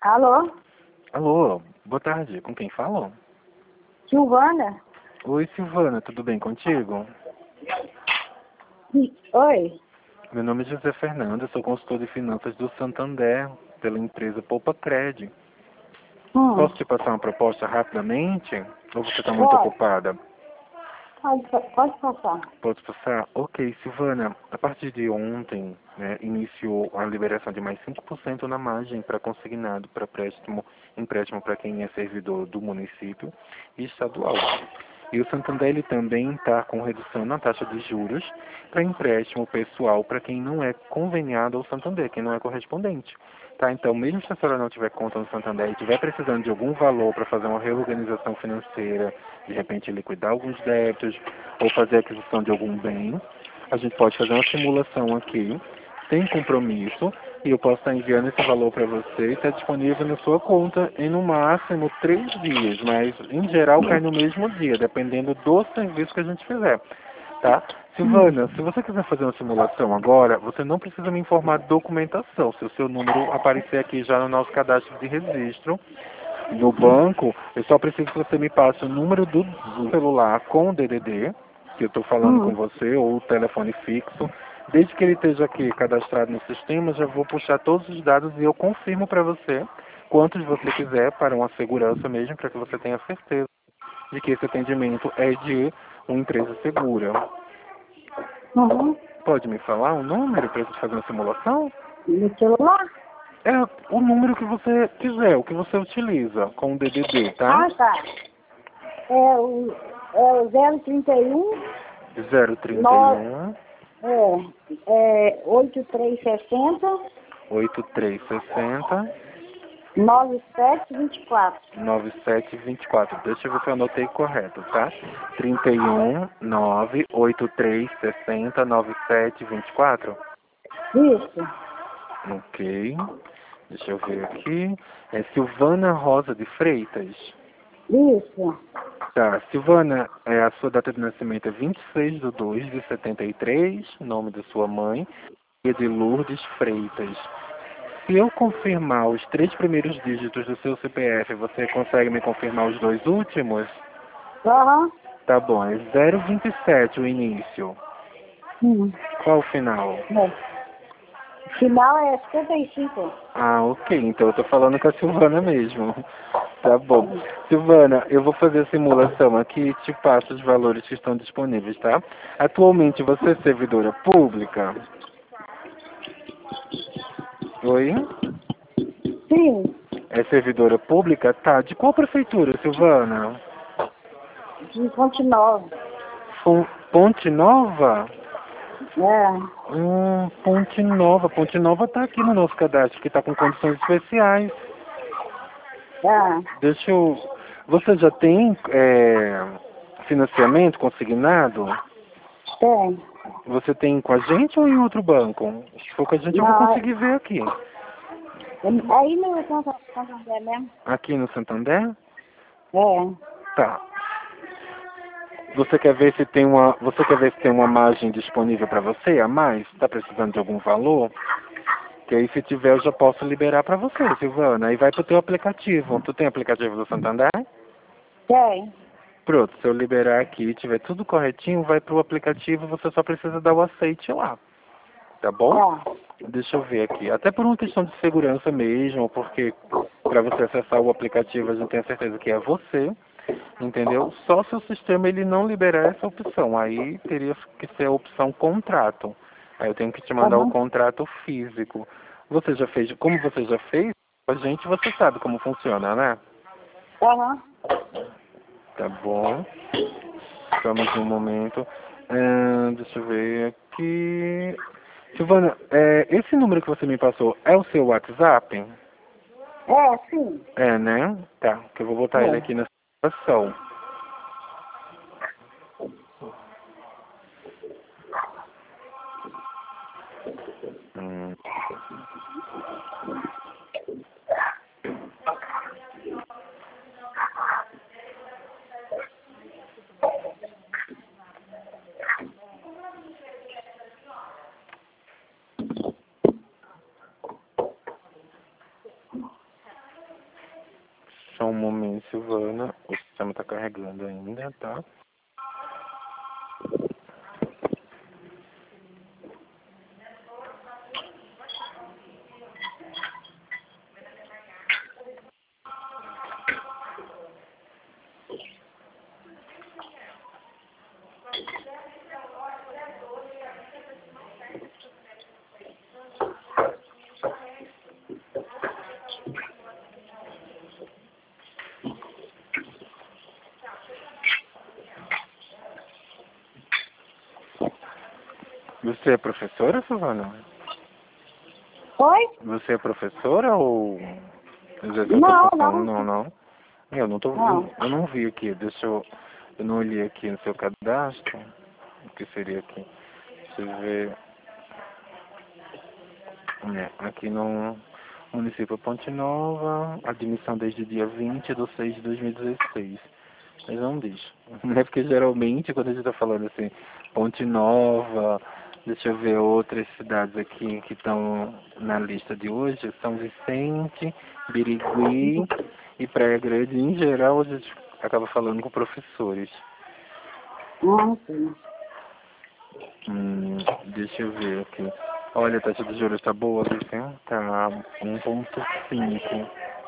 Alô? Alô, boa tarde. Com quem falo? Silvana? Oi, Silvana, tudo bem contigo? Oi? Meu nome é José Fernando, eu sou consultor de finanças do Santander, pela empresa Poupa Cred. Hum, Posso te passar uma proposta rapidamente? Ou você está muito pode, ocupada? pode passar. Posso passar? Ok, Silvana, a partir de ontem, né, iniciou a liberação de mais 5% na margem para consignado para empréstimo para quem é servidor do município e estadual. E o Santander ele também está com redução na taxa de juros para empréstimo pessoal para quem não é conveniado ao Santander, quem não é correspondente. Tá, então, mesmo se a senhora não tiver conta no Santander e estiver precisando de algum valor para fazer uma reorganização financeira, de repente liquidar alguns débitos ou fazer aquisição de algum bem, a gente pode fazer uma simulação aqui, sem compromisso, e eu posso estar enviando esse valor para você e está disponível na sua conta em no máximo 3 dias, mas em geral cai no mesmo dia, dependendo do serviço que a gente fizer. Tá? Silvana, se você quiser fazer uma simulação agora, você não precisa me informar documentação. Se o seu número aparecer aqui já no nosso cadastro de registro, no banco, eu só preciso que você me passe o número do celular com o DDD, que eu estou falando com Hum, você, ou o telefone fixo. Desde que ele esteja aqui cadastrado no sistema, já vou puxar todos os dados e eu confirmo para você quantos você quiser para uma segurança mesmo, para que você tenha certeza de que esse atendimento é de uma empresa segura. uhum. Pode me falar o número para eu fazer uma simulação? No celular? É o número que você quiser, o que você utiliza com o DDD, tá? Ah, tá. É o 031 9, 031 8360 8360 9724. 9724. Deixa eu ver se eu anotei correto, tá? 31 98360 9724. Isso, Ok. Deixa eu ver aqui. É Silvana Rosa de Freitas. isso. Tá, Silvana, a sua data de nascimento é 26/2 de 73, nome da sua mãe, e de Lourdes Freitas. Se eu confirmar os 3 primeiros dígitos do seu CPF, você consegue me confirmar os 2 últimos? Aham. Tá bom, é 027 o início. Hum. Qual o final? É. Final é 75. Ah, ok, então eu tô falando com a Silvana mesmo. Tá bom. Silvana, eu vou fazer a simulação aqui e te passo os valores que estão disponíveis, tá? Atualmente você é servidora pública? Oi? Sim, É servidora pública? Tá. De qual prefeitura, Silvana? de Fonte Nova. Ponte Nova? É. Ponte Nova. Ponte Nova tá aqui no nosso cadastro, que tá com condições especiais. É. Deixa eu... Você já tem financiamento consignado? Tem. Você tem com a gente ou em outro banco? Se for com a gente, eu vou Não, conseguir ver aqui. aí no Santander mesmo. Aqui no Santander? É. Tá. Você quer ver se tem uma margem disponível para você a mais? Está precisando de algum valor? Que aí se tiver eu já posso liberar para você, Silvana. Aí vai pro teu aplicativo. Tu tem aplicativo do Santander? Tem. Pronto, se eu liberar aqui e tiver tudo corretinho, vai pro aplicativo, você só precisa dar o aceite lá. Tá bom? Tá. Deixa eu ver aqui. Até por uma questão de segurança mesmo, porque para você acessar o aplicativo a gente tem a certeza que é você, entendeu? Só se o sistema ele não liberar essa opção, aí teria que ser a opção contrato. Aí eu tenho que te mandar o Aham. contrato físico. Você já fez, como você já fez, a gente você sabe como funciona, né? Aham. Tá bom. Vamos um momento. Deixa eu ver aqui. Silvana, esse número que você me passou é o seu WhatsApp? É, sim. É, né? Tá, que eu vou botar ele aqui É. na situação. Hum, um momento, Silvana. O sistema está carregando ainda, tá? Você é professora, Silvana? Oi? Você é professora ou exerce outra Não, função? não. Não, não. Eu não tô, Não. eu não vi aqui, eu não olhei aqui no seu cadastro, o que seria aqui? Deixa eu ver, aqui no município Ponte Nova, admissão desde dia 20/6/2016. Mas não diz. É porque geralmente quando a gente tá falando assim, Ponte Nova, deixa eu ver outras cidades aqui que estão na lista de hoje, São Vicente, Birigui e Praia Grande, em geral a gente acaba falando com professores. Sim. Deixa eu ver aqui. Olha, a taxa de juros tá boa, viu? Tá 1,5.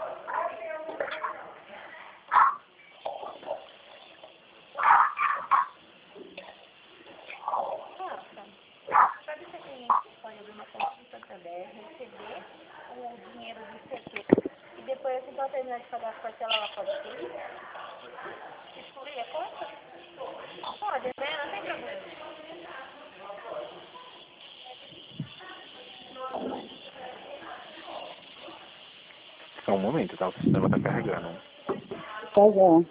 Só um momento, tá? O sistema tá carregando. Pois é.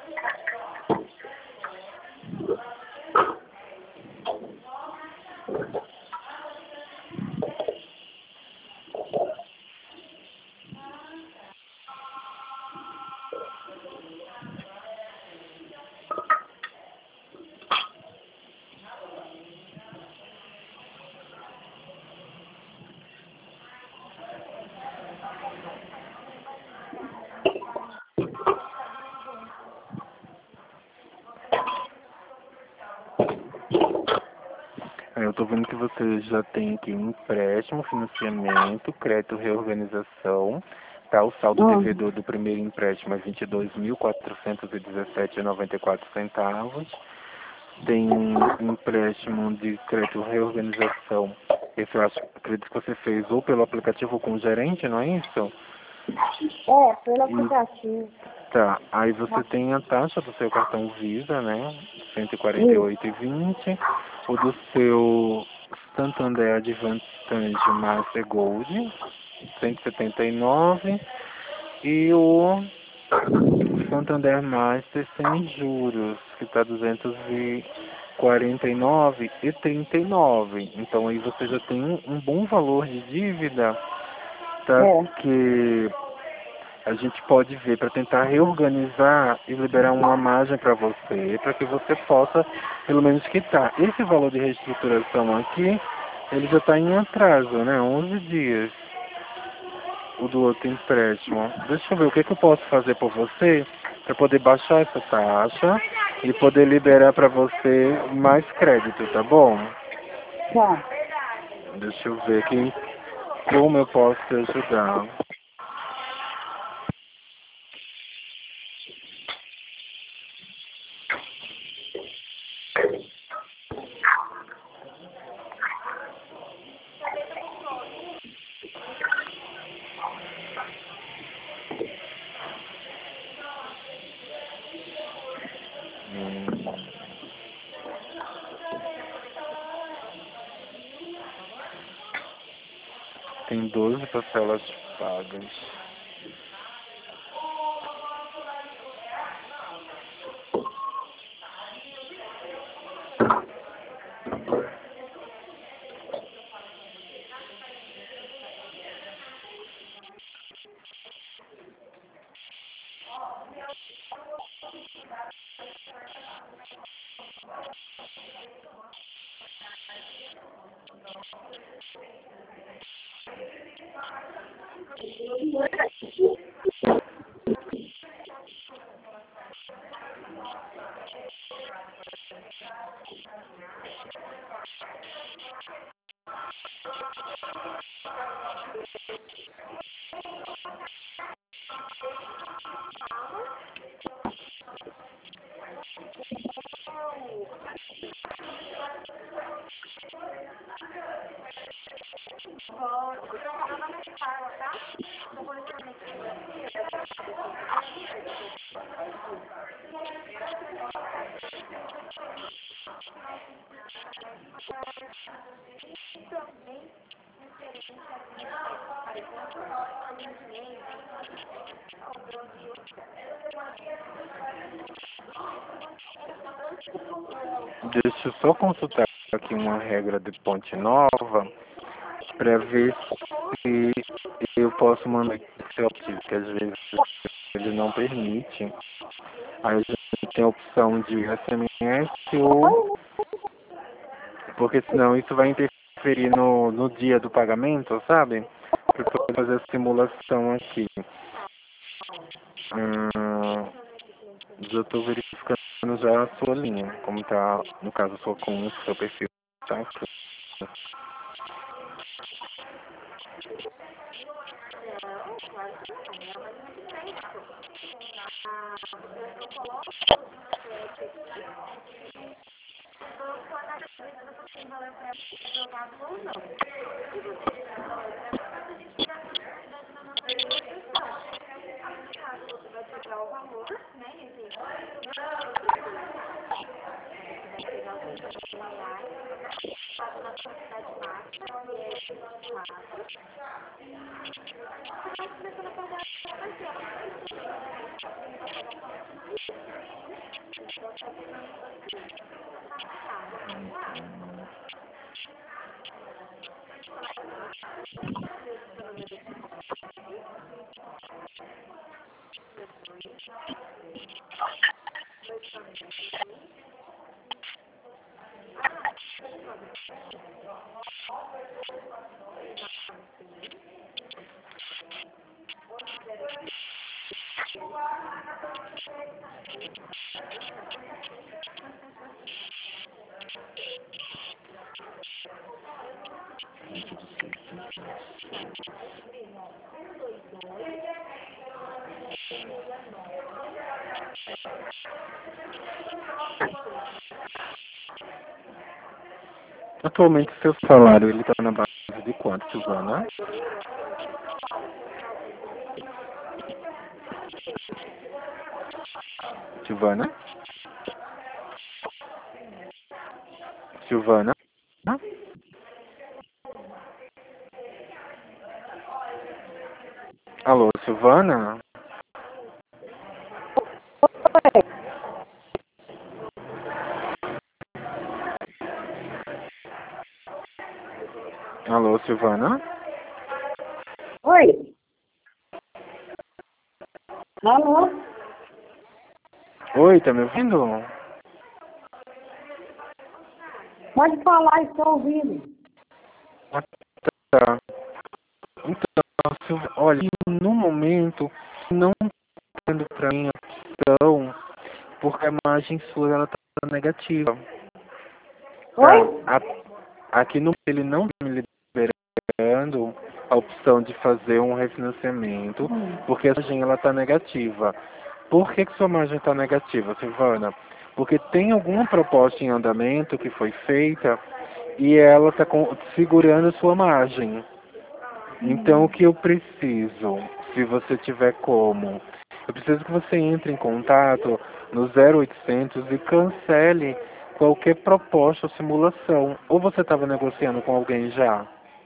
Eu tô vendo que você já tem aqui empréstimo, financiamento, crédito, reorganização, tá? O saldo devedor do primeiro empréstimo é 22.417,94 centavos. Tem um empréstimo de crédito reorganização. Esse eu acho, acredito que você fez ou pelo aplicativo ou com o gerente, não é isso? Pelo aplicativo. Tá, aí você tem a taxa do seu cartão Visa, né? 148,20. O do seu Santander Advantage Master Gold, 179. E o Santander Master sem juros, que está 249,39. Então aí você já tem um bom valor de dívida, tá? Que a gente pode ver para tentar reorganizar e liberar uma margem para você, para que você possa, pelo menos, quitar. Esse valor de reestruturação aqui, ele já está em atraso, né? 11 dias, o do outro empréstimo. Deixa eu ver o que eu posso fazer por você para poder baixar essa taxa e poder liberar para você mais crédito, tá bom? Tá. Deixa eu ver aqui como eu posso te ajudar. Tem 12 parcelas pagas. Deixa eu só consultar aqui uma regra de Ponte Nova para ver se eu posso mandar esse optivo, que às vezes ele não permite. Aí a gente tem a opção de SMS ou... Porque senão isso vai interferir no dia do pagamento, sabe? Para poder fazer a simulação aqui. Já estou verificando já a sua linha, como está, no caso, a sua conta, seu perfil. Tá? Atualmente, seu salário ele está na base de quanto, Silvana? Silvana? Silvana? Alô, Silvana? Alô, Silvana? Oi? Alô? Oi, tá me ouvindo? Pode falar, estou ouvindo. Ah, tá. Então, Silvana, olha, no momento, não tá dando pra mim a opção, porque a imagem sua, ela tá negativa. Tá, Oi? aqui no ele não tá me liberando a opção de fazer um refinanciamento, porque a margem ela tá negativa. Por que sua margem está negativa, Silvana? Porque tem alguma proposta em andamento que foi feita e ela está segurando a sua margem. Então, o que eu preciso, se você tiver como, eu preciso que você entre em contato no 0800 e cancele qualquer proposta ou simulação. Ou você estava negociando com alguém já?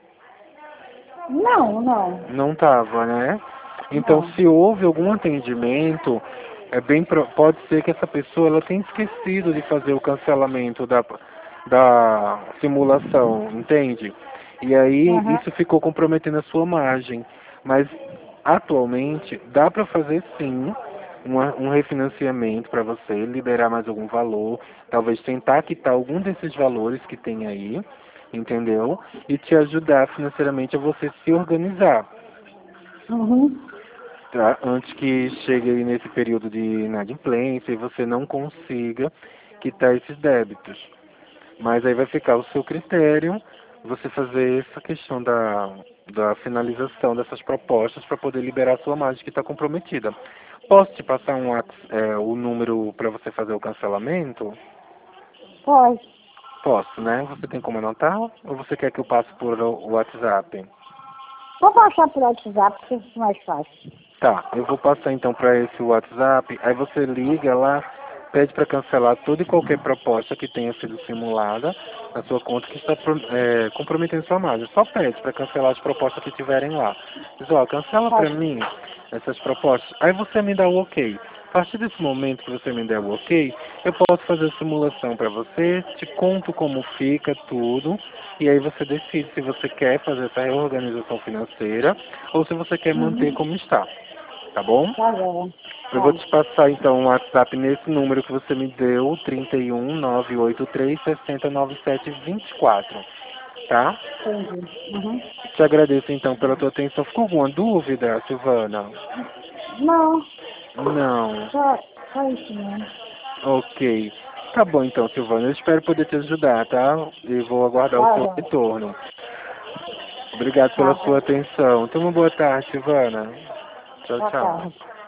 Não, não. Não estava, né? Então, Não. se houve algum atendimento, pode ser que essa pessoa ela tenha esquecido de fazer o cancelamento da simulação, entende? E aí Aham. isso ficou comprometendo a sua margem. Mas atualmente dá para fazer sim um refinanciamento para você, liberar mais algum valor, talvez tentar quitar algum desses valores que tem aí, entendeu? E te ajudar financeiramente a você se organizar, Uhum. tá? Antes que chegue aí nesse período de inadimplência e você não consiga quitar esses débitos. Mas aí vai ficar o seu critério você fazer essa questão da finalização dessas propostas para poder liberar a sua margem que está comprometida. Posso te passar o número para você fazer o cancelamento? Pode. Posso, né? Você tem como anotar ou você quer que eu passe por o WhatsApp? Vou passar por WhatsApp, porque é mais fácil. Tá, eu vou passar então para esse WhatsApp, aí você liga lá, pede para cancelar toda e qualquer proposta que tenha sido simulada na sua conta que está comprometendo sua margem. Só pede para cancelar as propostas que tiverem lá. Diz, ó, cancela para Pode. mim essas propostas, aí você me dá o ok. A partir desse momento que você me der o ok, eu posso fazer a simulação para você, te conto como fica tudo, e aí você decide se você quer fazer essa reorganização financeira ou se você quer manter Uhum. como está. Tá bom? Tá bom. Eu vou Tá. te passar então um WhatsApp nesse número que você me deu, 31 983 60 97 24, tá? Entendi. Uhum. Te agradeço então pela tua atenção. Ficou alguma dúvida, Silvana? Não, Não. só isso mesmo. Ok. Tá bom então, Silvana. Eu espero poder te ajudar, tá? E vou aguardar o Tá seu bom. retorno. Obrigado Tá pela sua bom. atenção. Tenha uma boa tarde, Silvana. Tchau, Boa tchau. tarde.